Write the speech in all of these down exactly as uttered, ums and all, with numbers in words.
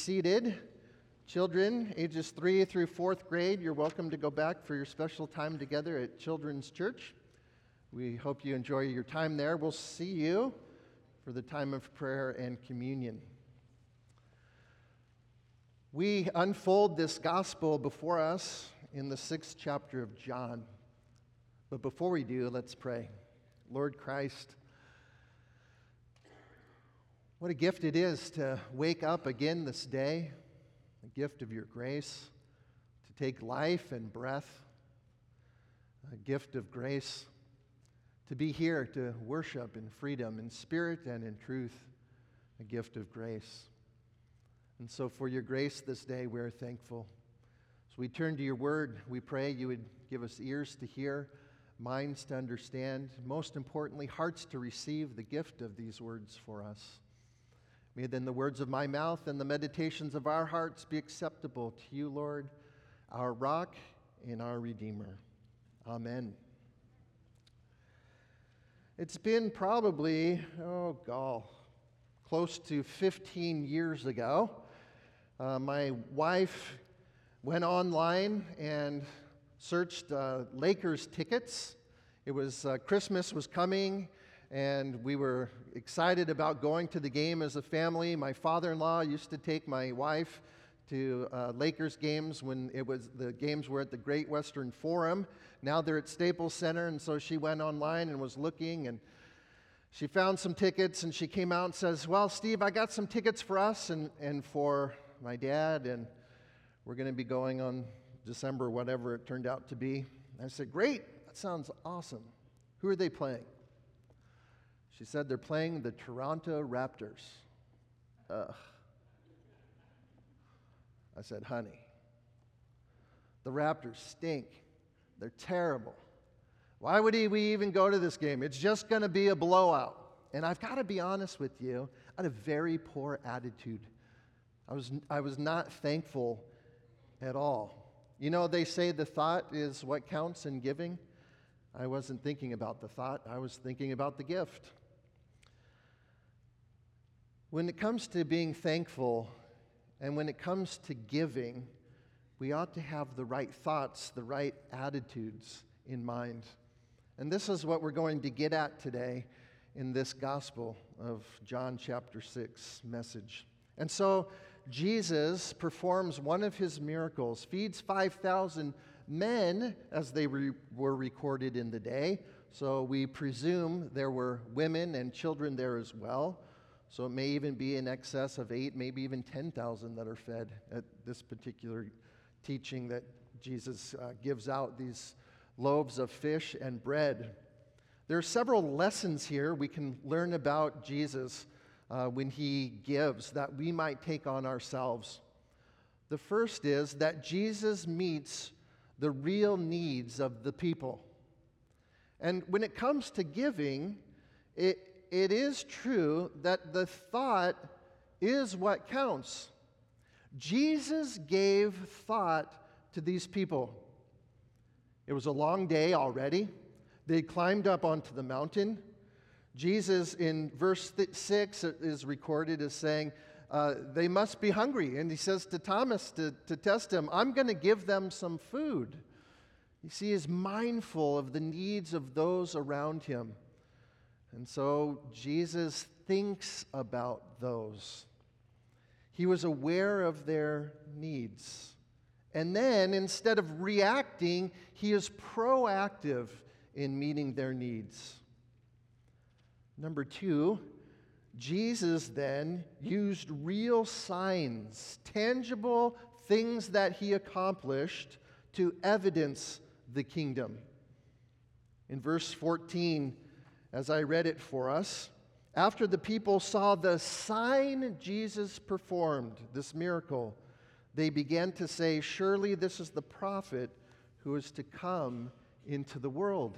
seated. Children, ages three through fourth grade, you're welcome to go back for your special time together at Children's Church. We hope you enjoy your time there. We'll see you for the time of prayer and communion. We unfold this gospel before us in the sixth chapter of John. But before we do, let's pray. Lord Christ, what a gift it is to wake up again this day, a gift of your grace, to take life and breath, a gift of grace, to be here to worship in freedom, in spirit and in truth, a gift of grace. And so for your grace this day, we're thankful. As we turn to your word, we pray you would give us ears to hear, minds to understand, most importantly, hearts to receive the gift of these words for us. May then the words of my mouth and the meditations of our hearts be acceptable to you, Lord, our rock and our Redeemer. Amen. It's been probably, oh, gall, close to fifteen years ago. Uh, my wife went online and searched uh, Lakers tickets. It was, uh, Christmas was coming, and we were excited about going to the game as a family. My father-in-law used to take my wife to uh, Lakers games when it was the games were at the Great Western Forum. Now they're at Staples Center, and so she went online and was looking, and she found some tickets, and she came out and says, well, Steve, I got some tickets for us and, and for my dad, and we're going to be going on December, whatever it turned out to be. I said, great, that sounds awesome. Who are they playing? She said they're playing the Toronto Raptors. Ugh. I said, honey, the Raptors stink. They're terrible. Why would we even go to this game? It's just going to be a blowout. And I've got to be honest with you, I had a very poor attitude. I was, I was not thankful at all. You know, they say the thought is what counts in giving. I wasn't thinking about the thought. I was thinking about the gift. When it comes to being thankful and when it comes to giving, we ought to have the right thoughts, the right attitudes in mind. And this is what we're going to get at today in this gospel of John chapter six message. And so Jesus performs one of his miracles, feeds five thousand men as they re- were recorded in the day. So we presume there were women and children there as well. So it may even be in excess of eight, maybe even ten thousand that are fed at this particular teaching that Jesus uh, gives out, these loaves of fish and bread. There are several lessons here we can learn about Jesus uh, when he gives that we might take on ourselves. The first is that Jesus meets the real needs of the people. And when it comes to giving, it It is true that the thought is what counts. Jesus gave thought to these people. It was a long day already. They climbed up onto the mountain. Jesus, in verse six, is recorded as saying, uh, they must be hungry. And he says to Thomas to, to test him, I'm going to give them some food. You see, he is mindful of the needs of those around him. And so Jesus thinks about those. He was aware of their needs. And then, instead of reacting, he is proactive in meeting their needs. Number two, Jesus then used real signs, tangible things that he accomplished to evidence the kingdom. In verse fourteen, as I read it for us, after the people saw the sign Jesus performed, this miracle, they began to say, surely this is the prophet who is to come into the world.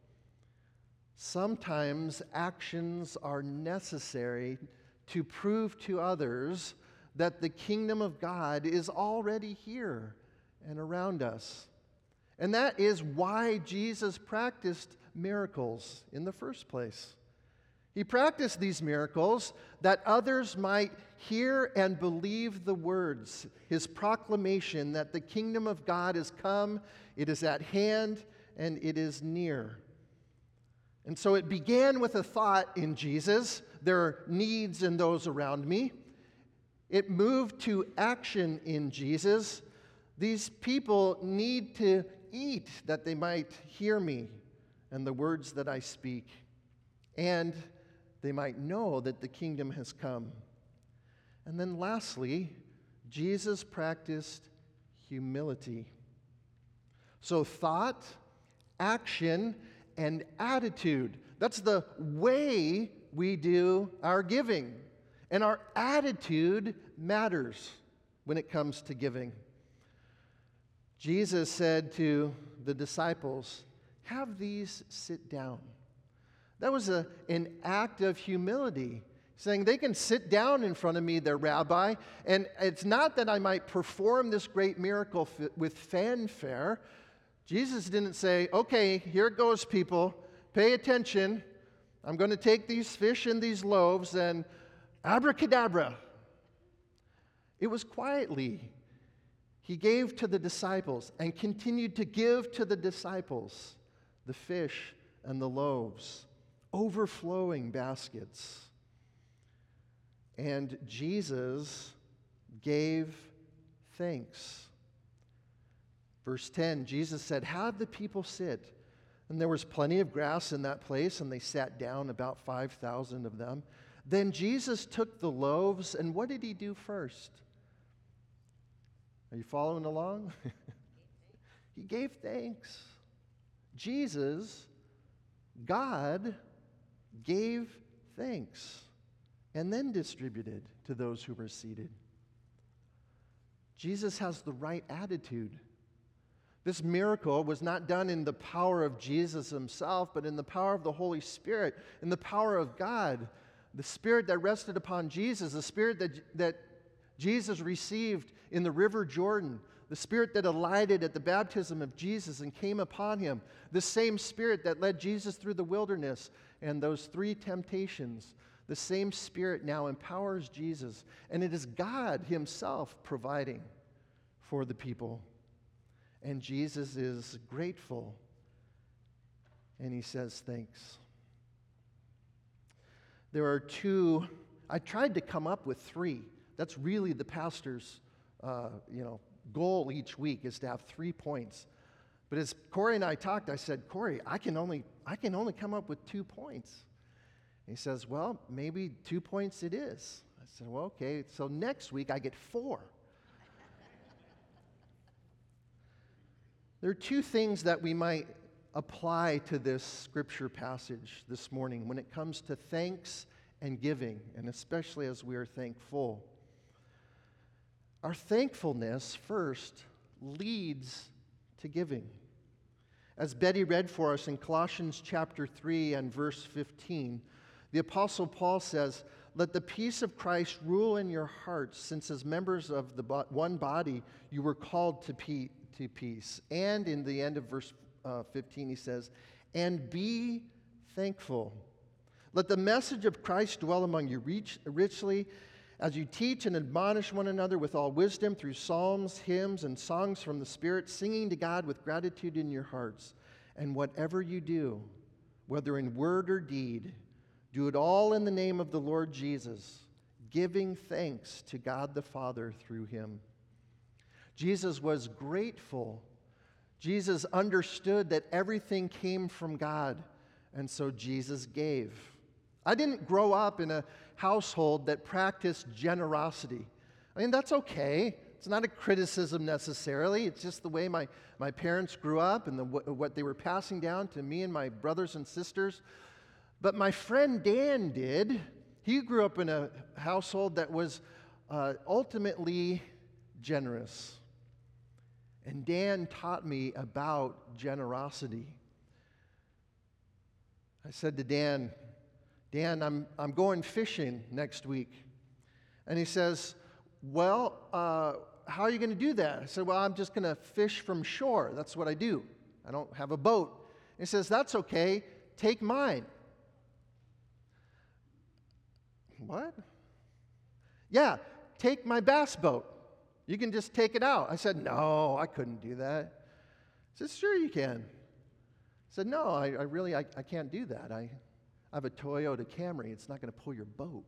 Sometimes actions are necessary to prove to others that the kingdom of God is already here and around us. And that is why Jesus practiced miracles in the first place. He practiced these miracles that others might hear and believe the words, his proclamation that the kingdom of God is come, it is at hand, and it is near. And so it began with a thought in Jesus, there are needs in those around me. It moved to action in Jesus. These people need to eat that they might hear me and the words that I speak, and they might know that the kingdom has come. And then lastly, Jesus practiced humility. So thought, action, and attitude. That's the way we do our giving. And our attitude matters when it comes to giving. Jesus said to the disciples, "Have these sit down." That was a, an act of humility, saying they can sit down in front of me, their rabbi, and it's not that I might perform this great miracle f- with fanfare. Jesus didn't say, "Okay, here it goes, people. Pay attention. I'm going to take these fish and these loaves and abracadabra." It was quietly. He gave to the disciples and continued to give to the disciples the fish and the loaves, overflowing baskets. And Jesus gave thanks. Verse ten, Jesus said, "Have the people sit." And there was plenty of grass in that place, and they sat down, about five thousand of them. Then Jesus took the loaves, and what did he do first? Are you following along? He gave thanks. Jesus, God, gave thanks and then distributed to those who were seated. Jesus has the right attitude. This miracle was not done in the power of Jesus himself, but in the power of the Holy Spirit, in the power of God. The Spirit that rested upon Jesus, the Spirit that, that Jesus received in the River Jordan, the Spirit that alighted at the baptism of Jesus and came upon him, the same Spirit that led Jesus through the wilderness and those three temptations, the same Spirit now empowers Jesus. And it is God himself providing for the people. And Jesus is grateful, and he says thanks. There are two, I tried to come up with three. That's really the pastor's uh, you know, goal each week, is to have three points. But as Corey and I talked, I said, "Corey, I can only, I can only come up with two points." And he says, "Well, maybe two points it is." I said, "Well, okay, so next week I get four." There are two things that we might apply to this scripture passage this morning when it comes to thanks and giving, and especially as we are thankful. Our thankfulness first leads to giving. As Betty read for us in Colossians chapter three and verse fifteen, the Apostle Paul says, "Let the peace of Christ rule in your hearts, since as members of the bo- one body you were called to peace. To peace." And in the end of verse uh, fifteen, he says, "And be thankful. Let the message of Christ dwell among you reach, richly as you teach and admonish one another with all wisdom through psalms, hymns, and songs from the Spirit, singing to God with gratitude in your hearts. And whatever you do, whether in word or deed, do it all in the name of the Lord Jesus, giving thanks to God the Father through him." Jesus was grateful. Jesus understood that everything came from God, and so Jesus gave. I didn't grow up in a household that practiced generosity. I mean, that's okay. It's not a criticism necessarily. It's just the way my, my parents grew up and the, what they were passing down to me and my brothers and sisters. But my friend Dan did. He grew up in a household that was uh, ultimately generous. And Dan taught me about generosity. I said to Dan, "Dan, I'm, I'm going fishing next week." And he says, "Well, uh, how are you going to do that?" I said, "Well, I'm just going to fish from shore. That's what I do. I don't have a boat." And he says, "That's okay. Take mine." what? Yeah, take my bass boat. You can just take it out. I said, no, I couldn't do that. He said, sure you can. I said, no, I, I really, I, I can't do that. I, I have a Toyota Camry. It's not going to pull your boat.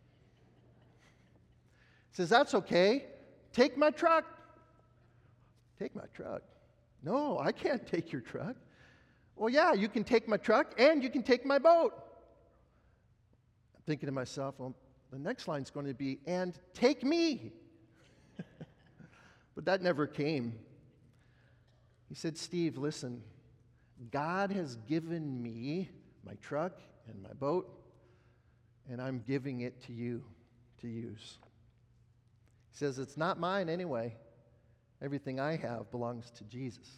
He says, that's okay. Take my truck. Take my truck. No, I can't take your truck. Well, yeah, you can take my truck and you can take my boat. I'm thinking to myself, well, the next line's going to be, and take me. But that never came. He said, Steve, listen, God has given me my truck and my boat, and I'm giving it to you to use. He says, it's not mine anyway. Everything I have belongs to Jesus.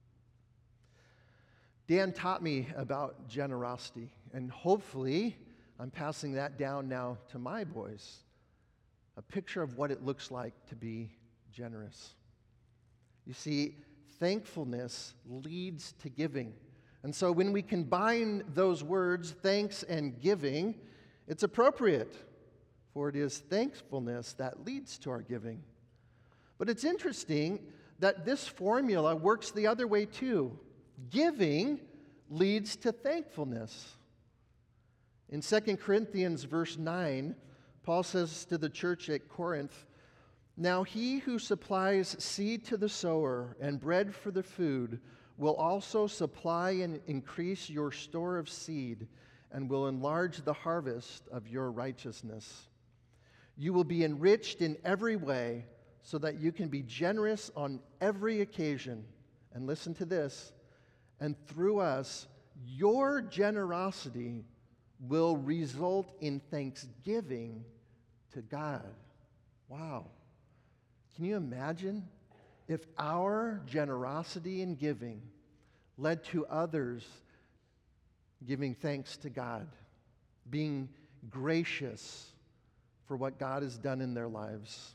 Dan taught me about generosity, and hopefully I'm passing that down now to my boys. A picture of what it looks like to be generous. You see, thankfulness leads to giving. And so when we combine those words, thanks and giving, it's appropriate, for it is thankfulness that leads to our giving. But it's interesting that this formula works the other way too. Giving leads to thankfulness. In Second Corinthians verse nine, Paul says to the church at Corinth, now he who supplies seed to the sower and bread for the food will also supply and increase your store of seed and will enlarge the harvest of your righteousness. You will be enriched in every way so that you can be generous on every occasion. And listen to this, and through us, your generosity will result in thanksgiving to God. Wow. Can you imagine if our generosity in giving led to others giving thanks to God, being gracious for what God has done in their lives?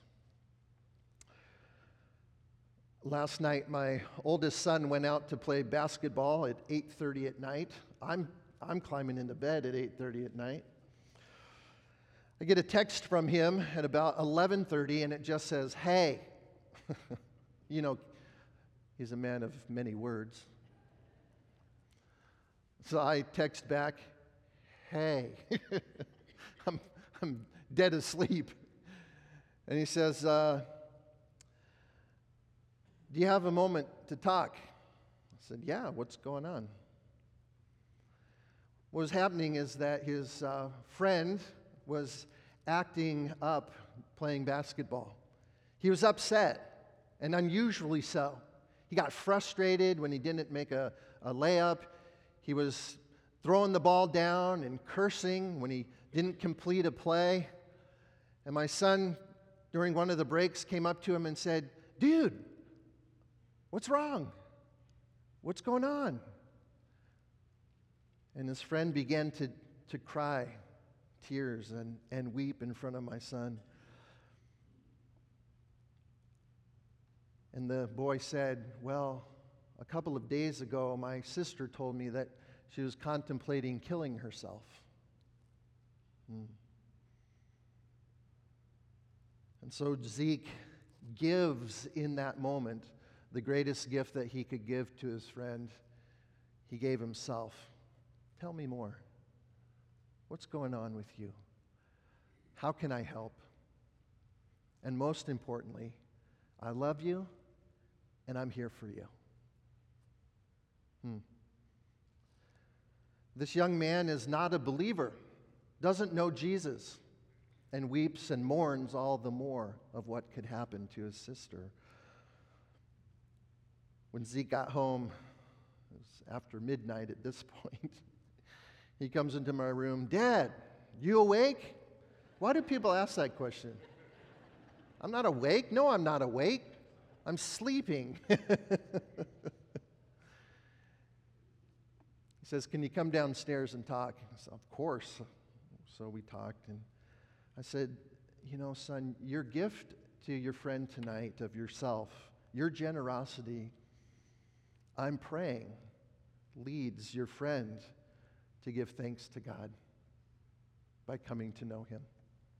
Last night, my oldest son went out to play basketball at eight thirty at night. I'm, I'm climbing into bed at eight thirty at night. I get a text from him at about eleven thirty, and it just says, hey. You know, he's a man of many words. So I text back, hey. I'm, I'm dead asleep. And he says, uh, do you have a moment to talk? I said, yeah, what's going on? What was happening is that his uh, friend was acting up playing basketball. He was upset, and unusually so. He got frustrated when he didn't make a, a layup. He was throwing the ball down and cursing when he didn't complete a play. And my son, during one of the breaks, came up to him and said, dude, what's wrong? What's going on? And his friend began to, to cry tears and, and weep in front of my son. And the boy said, well, a couple of days ago, my sister told me that she was contemplating killing herself. Hmm. And so Zeke gives in that moment the greatest gift that he could give to his friend. He gave himself. Tell me more. What's going on with you? How can I help? And most importantly, I love you and I'm here for you. Hmm. This young man is not a believer, doesn't know Jesus, and weeps and mourns all the more of what could happen to his sister. When Zeke got home, it was after midnight at this point, he comes into my room, Dad, you awake? Why do people ask that question? I'm not awake. No, I'm not awake. I'm sleeping. He says, can you come downstairs and talk? I said, of course. So we talked, and I said, you know, son, your gift to your friend tonight of yourself, your generosity, I'm praying, leads your friend to give thanks to God by coming to know him.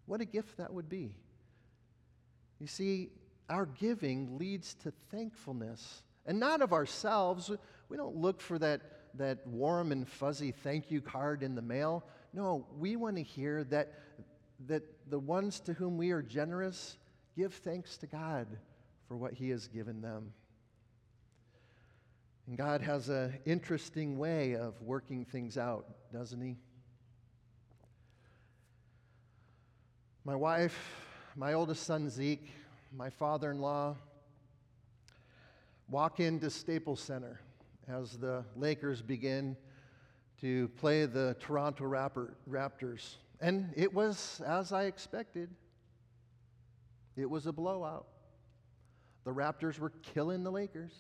What a gift that would be. You see, our giving leads to thankfulness, and not of ourselves. We don't look for that, that warm and fuzzy thank you card in the mail. No, we want to hear that, that the ones to whom we are generous give thanks to God for what He has given them. And God has an interesting way of working things out, doesn't He? My wife, my oldest son Zeke, my father-in-law walk into Staples Center as the Lakers begin to play the Toronto Raptor, Raptors. And it was as I expected. It was a blowout. The Raptors were killing the Lakers.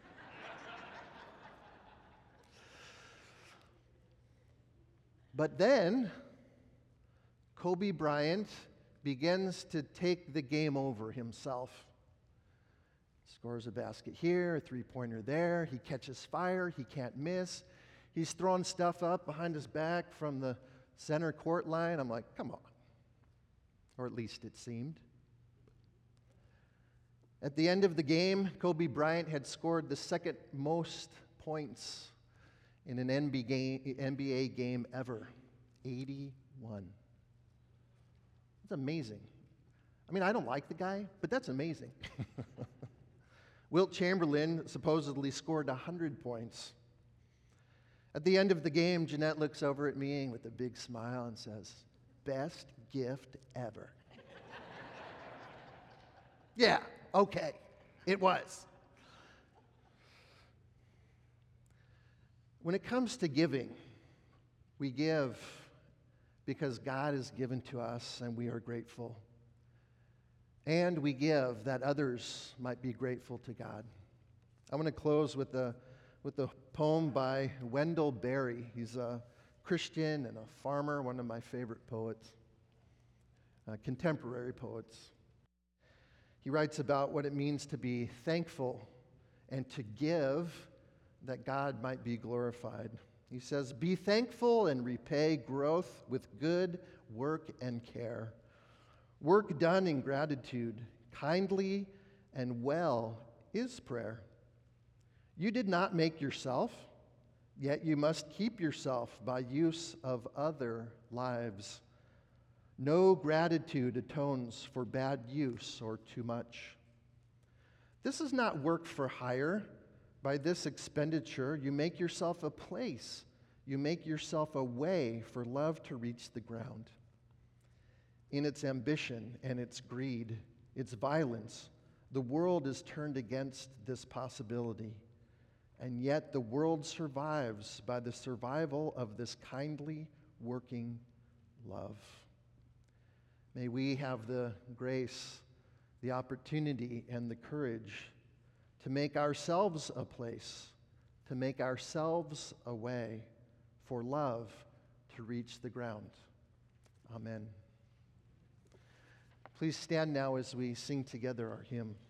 But then, Kobe Bryant begins to take the game over himself. Scores a basket here, a three-pointer there. He catches fire. He can't miss. He's throwing stuff up behind his back from the center court line. I'm like, come on. Or at least it seemed. At the end of the game, Kobe Bryant had scored the second most points in an N B A game ever, eighty-one. That's amazing. I mean, I don't like the guy, but that's amazing. Wilt Chamberlain supposedly scored one hundred points. At the end of the game, Jeanette looks over at me with a big smile and says, "Best gift ever." Yeah, okay, it was. When it comes to giving, we give because God has given to us and we are grateful. And we give that others might be grateful to God. I want to close with a, with a poem by Wendell Berry. He's a Christian and a farmer, one of my favorite poets, uh, contemporary poets. He writes about what it means to be thankful and to give that God might be glorified. He says, "Be thankful and repay growth with good work and care. Work done in gratitude, kindly and well, is prayer. You did not make yourself, yet you must keep yourself by use of other lives. No gratitude atones for bad use or too much. This is not work for hire. By this expenditure, you make yourself a place. You make yourself a way for love to reach the ground. In its ambition and its greed, its violence, the world is turned against this possibility. And yet the world survives by the survival of this kindly, working love." May we have the grace, the opportunity, and the courage to make ourselves a place, to make ourselves a way for love to reach the ground. Amen. Please stand now as we sing together our hymn.